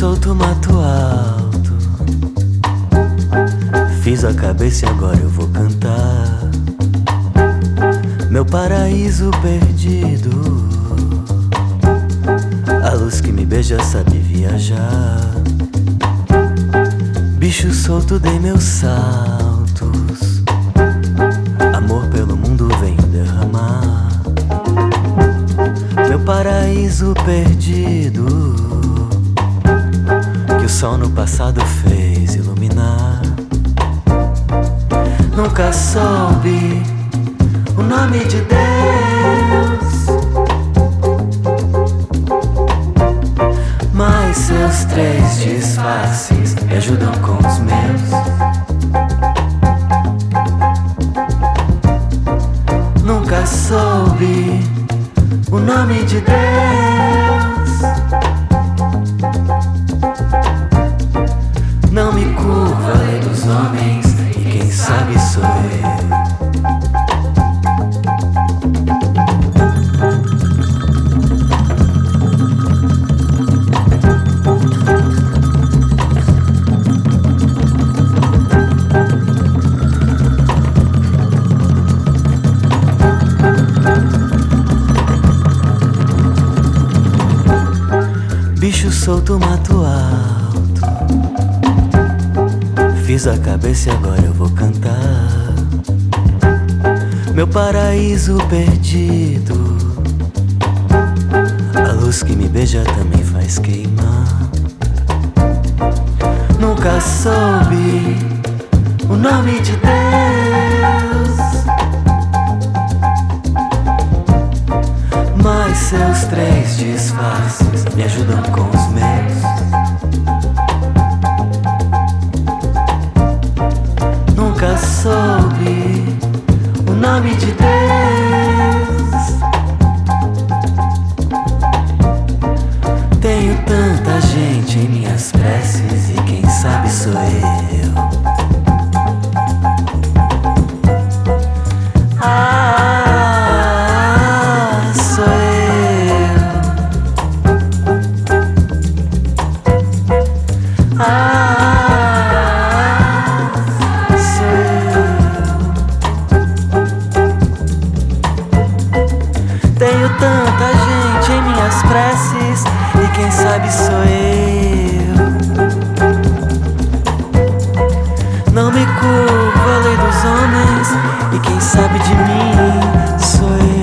solto, mato alto. Fiz a cabeça e agora eu vou cantar. Meu paraíso perdido. A luz que me beija sabe viajar. Bicho solto, dei meus saltos. Amor pelo mundo vem derramar. Meu paraíso perdido, que o sol no passado fez iluminar. Nunca soube o nome de Deus, mas seus três disfarces me ajudam com os meus. Nunca soube o nome de Deus. Não me curva a lei dos homens, e quem sabe sou eu. Bicho solto, mato alto. Fiz a cabeça e agora eu vou cantar. Meu paraíso perdido. A luz que me beija também faz queimar. Nunca soube o nome de Deus, mas seus três disfarces me ajudam com os meus. Nunca soube o nome de Deus. Tenho tanta gente em minhas preces, e quem sabe sou eu. Tenho tanta gente em minhas preces, e quem sabe sou eu. Não me curvo a lei dos homens, e quem sabe de mim sou eu.